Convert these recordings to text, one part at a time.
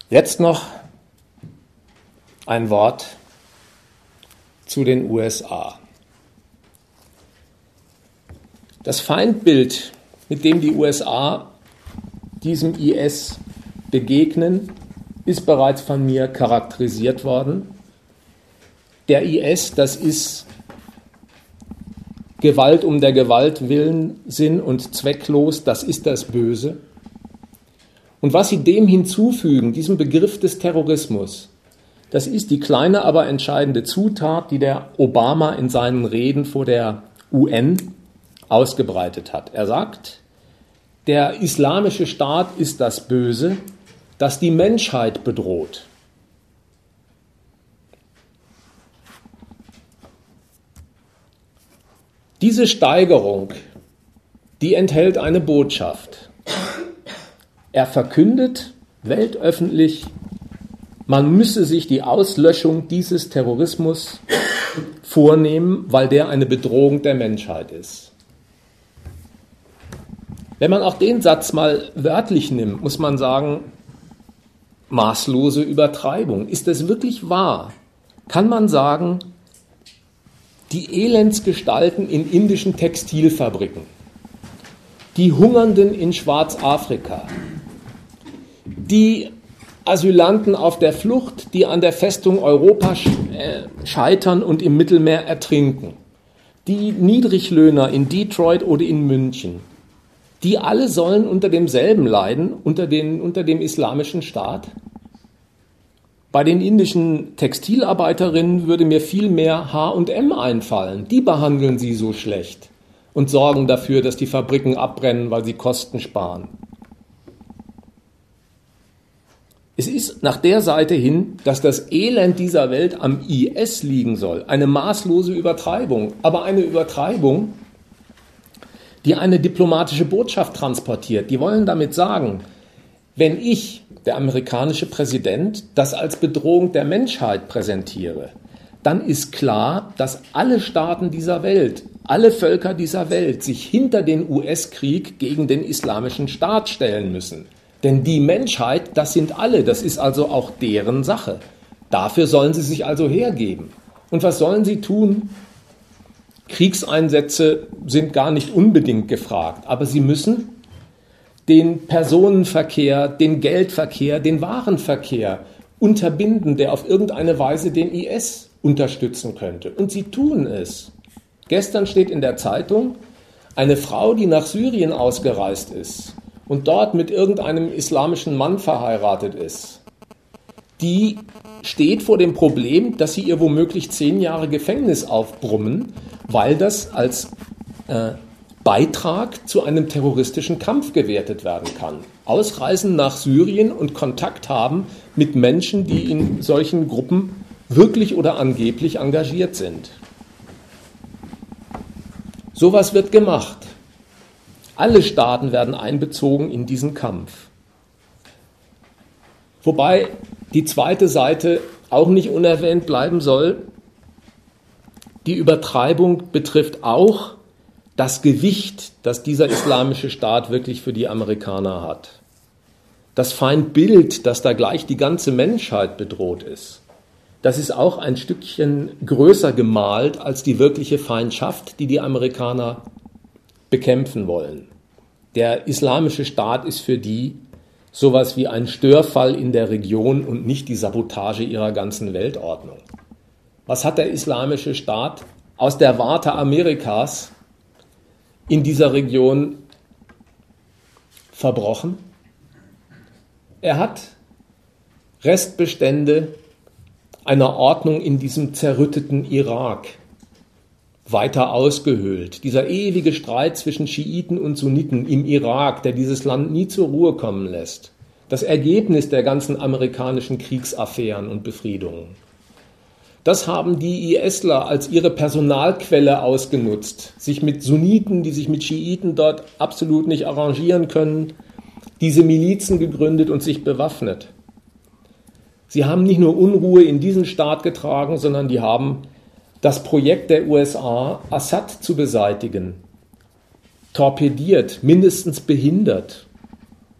Jetzt noch ein Wort zu den USA. Das Feindbild, mit dem die USA diesem IS begegnen, ist bereits von mir charakterisiert worden. Der IS, das ist Gewalt um der Gewalt willen, Sinn und zwecklos, das ist das Böse. Und was sie dem hinzufügen, diesem Begriff des Terrorismus, das ist die kleine, aber entscheidende Zutat, die der Obama in seinen Reden vor der UN ausgebreitet hat. Er sagt, der islamische Staat ist das Böse, das die Menschheit bedroht. Diese Steigerung, die enthält eine Botschaft. Er verkündet weltöffentlich, man müsse sich die Auslöschung dieses Terrorismus vornehmen, weil der eine Bedrohung der Menschheit ist. Wenn man auch den Satz mal wörtlich nimmt, muss man sagen, maßlose Übertreibung. Ist es wirklich wahr? Kann man sagen, die Elendsgestalten in indischen Textilfabriken, die Hungernden in Schwarzafrika, die Asylanten auf der Flucht, die an der Festung Europa scheitern und im Mittelmeer ertrinken, die Niedriglöhner in Detroit oder in München, die alle sollen unter demselben leiden, unter dem islamischen Staat? Bei den indischen Textilarbeiterinnen würde mir viel mehr H&M einfallen. Die behandeln sie so schlecht und sorgen dafür, dass die Fabriken abbrennen, weil sie Kosten sparen. Es ist nach der Seite hin, dass das Elend dieser Welt am IS liegen soll. Eine maßlose Übertreibung, aber eine Übertreibung, die eine diplomatische Botschaft transportiert. Die wollen damit sagen, wenn ich, der amerikanische Präsident, das als Bedrohung der Menschheit präsentiere, dann ist klar, dass alle Staaten dieser Welt, alle Völker dieser Welt sich hinter den US-Krieg gegen den islamischen Staat stellen müssen. Denn die Menschheit, das sind alle, das ist also auch deren Sache. Dafür sollen sie sich also hergeben. Und was sollen sie tun? Kriegseinsätze sind gar nicht unbedingt gefragt, aber sie müssen den Personenverkehr, den Geldverkehr, den Warenverkehr unterbinden, der auf irgendeine Weise den IS unterstützen könnte. Und sie tun es. Gestern steht in der Zeitung, eine Frau, die nach Syrien ausgereist ist und dort mit irgendeinem islamischen Mann verheiratet ist, die steht vor dem Problem, dass sie ihr womöglich 10 Jahre Gefängnis aufbrummen, weil das als Beitrag zu einem terroristischen Kampf gewertet werden kann. Ausreisen nach Syrien und Kontakt haben mit Menschen, die in solchen Gruppen wirklich oder angeblich engagiert sind. Sowas wird gemacht. Alle Staaten werden einbezogen in diesen Kampf. Wobei die zweite Seite auch nicht unerwähnt bleiben soll. Die Übertreibung betrifft auch das Gewicht, das dieser islamische Staat wirklich für die Amerikaner hat. Das Feindbild, dass da gleich die ganze Menschheit bedroht ist, das ist auch ein Stückchen größer gemalt als die wirkliche Feindschaft, die die Amerikaner bekämpfen wollen. Der islamische Staat ist für die sowas wie ein Störfall in der Region und nicht die Sabotage ihrer ganzen Weltordnung. Was hat der islamische Staat aus der Warte Amerikas in dieser Region verbrochen? Er hat Restbestände einer Ordnung in diesem zerrütteten Irak weiter ausgehöhlt. Dieser ewige Streit zwischen Schiiten und Sunniten im Irak, der dieses Land nie zur Ruhe kommen lässt. Das Ergebnis der ganzen amerikanischen Kriegsaffären und Befriedungen. Das haben die ISler als ihre Personalquelle ausgenutzt, sich mit Sunniten, die sich mit Schiiten dort absolut nicht arrangieren können, diese Milizen gegründet und sich bewaffnet. Sie haben nicht nur Unruhe in diesen Staat getragen, sondern die haben das Projekt der USA, Assad zu beseitigen, torpediert, mindestens behindert.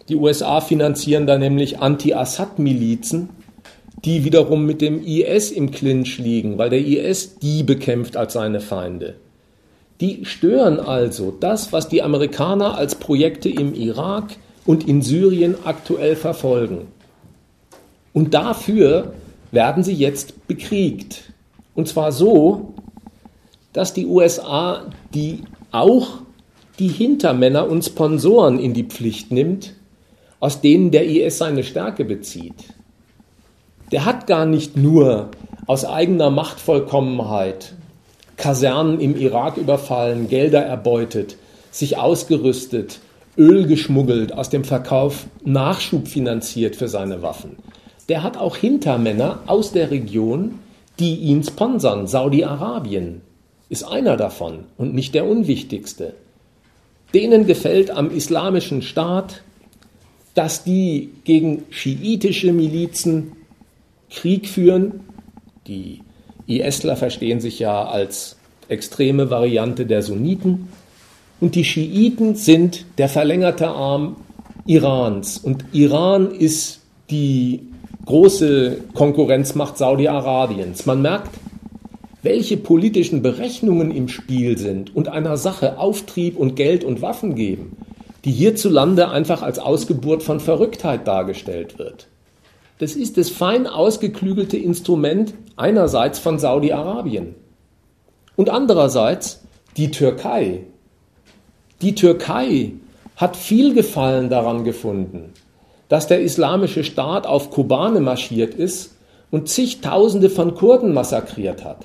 Die USA finanzieren da nämlich Anti-Assad-Milizen, die wiederum mit dem IS im Clinch liegen, weil der IS die bekämpft als seine Feinde. Die stören also das, was die Amerikaner als Projekte im Irak und in Syrien aktuell verfolgen. Und dafür werden sie jetzt bekriegt. Und zwar so, dass die USA auch die Hintermänner und Sponsoren in die Pflicht nimmt, aus denen der IS seine Stärke bezieht. Der hat gar nicht nur aus eigener Machtvollkommenheit Kasernen im Irak überfallen, Gelder erbeutet, sich ausgerüstet, Öl geschmuggelt, aus dem Verkauf Nachschub finanziert für seine Waffen. Der hat auch Hintermänner aus der Region, die ihn sponsern. Saudi-Arabien ist einer davon und nicht der unwichtigste. Denen gefällt am Islamischen Staat, dass die gegen schiitische Milizen Krieg führen. Die ISler verstehen sich ja als extreme Variante der Sunniten. Und die Schiiten sind der verlängerte Arm Irans. Und Iran ist die große Konkurrenzmacht Saudi-Arabiens. Man merkt, welche politischen Berechnungen im Spiel sind und einer Sache Auftrieb und Geld und Waffen geben, die hierzulande einfach als Ausgeburt von Verrücktheit dargestellt wird. Das ist das fein ausgeklügelte Instrument einerseits von Saudi-Arabien und andererseits die Türkei. Die Türkei hat viel Gefallen daran gefunden, dass der Islamische Staat auf Kobane marschiert ist und zigtausende von Kurden massakriert hat.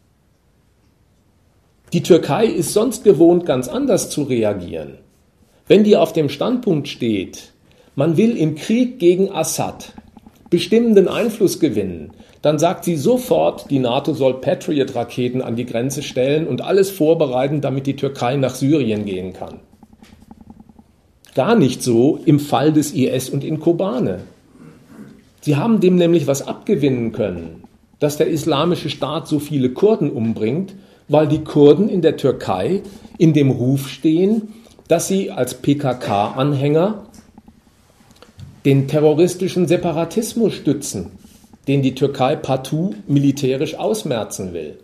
Die Türkei ist sonst gewohnt, ganz anders zu reagieren. Wenn die auf dem Standpunkt steht, man will im Krieg gegen Assad bestimmenden Einfluss gewinnen, dann sagt sie sofort, die NATO soll Patriot-Raketen an die Grenze stellen und alles vorbereiten, damit die Türkei nach Syrien gehen kann. Gar nicht so im Fall des IS und in Kobane. Sie haben dem nämlich was abgewinnen können, dass der Islamische Staat so viele Kurden umbringt, weil die Kurden in der Türkei in dem Ruf stehen, dass sie als PKK-Anhänger den terroristischen Separatismus stützen, den die Türkei partout militärisch ausmerzen will.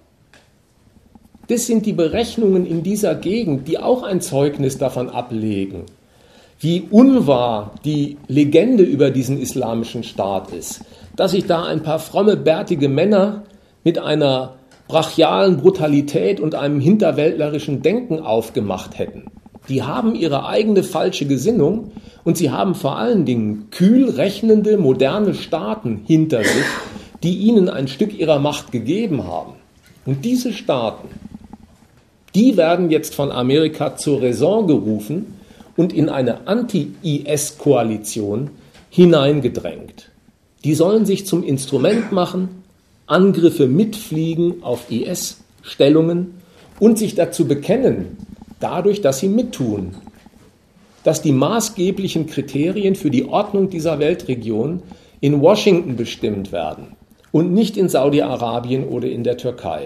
Das sind die Berechnungen in dieser Gegend, die auch ein Zeugnis davon ablegen, wie unwahr die Legende über diesen islamischen Staat ist, dass sich da ein paar fromme, bärtige Männer mit einer brachialen Brutalität und einem hinterwäldlerischen Denken aufgemacht hätten. Die haben ihre eigene falsche Gesinnung und sie haben vor allen Dingen kühl rechnende, moderne Staaten hinter sich, die ihnen ein Stück ihrer Macht gegeben haben. Und diese Staaten, die werden jetzt von Amerika zur Raison gerufen und in eine Anti-IS-Koalition hineingedrängt. Die sollen sich zum Instrument machen, Angriffe mitfliegen auf IS-Stellungen und sich dazu bekennen, dadurch, dass sie mittun, dass die maßgeblichen Kriterien für die Ordnung dieser Weltregion in Washington bestimmt werden und nicht in Saudi-Arabien oder in der Türkei.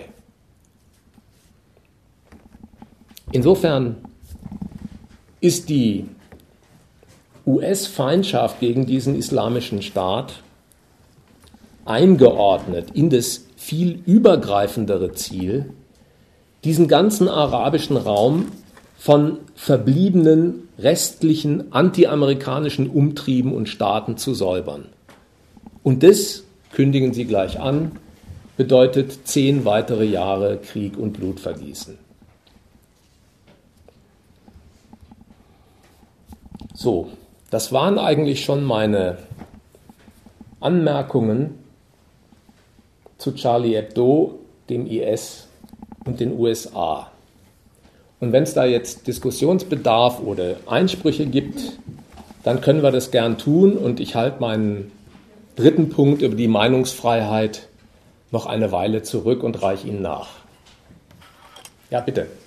Insofern ist die US-Feindschaft gegen diesen islamischen Staat eingeordnet in das viel übergreifendere Ziel, diesen ganzen arabischen Raum von verbliebenen, restlichen, antiamerikanischen Umtrieben und Staaten zu säubern. Und das, kündigen sie gleich an, bedeutet 10 weitere Jahre Krieg und Blutvergießen. So, das waren eigentlich schon meine Anmerkungen zu Charlie Hebdo, dem IS und den USA. Und wenn es da jetzt Diskussionsbedarf oder Einsprüche gibt, dann können wir das gern tun und ich halte meinen dritten Punkt über die Meinungsfreiheit noch eine Weile zurück und reiche ihn nach. Ja, bitte.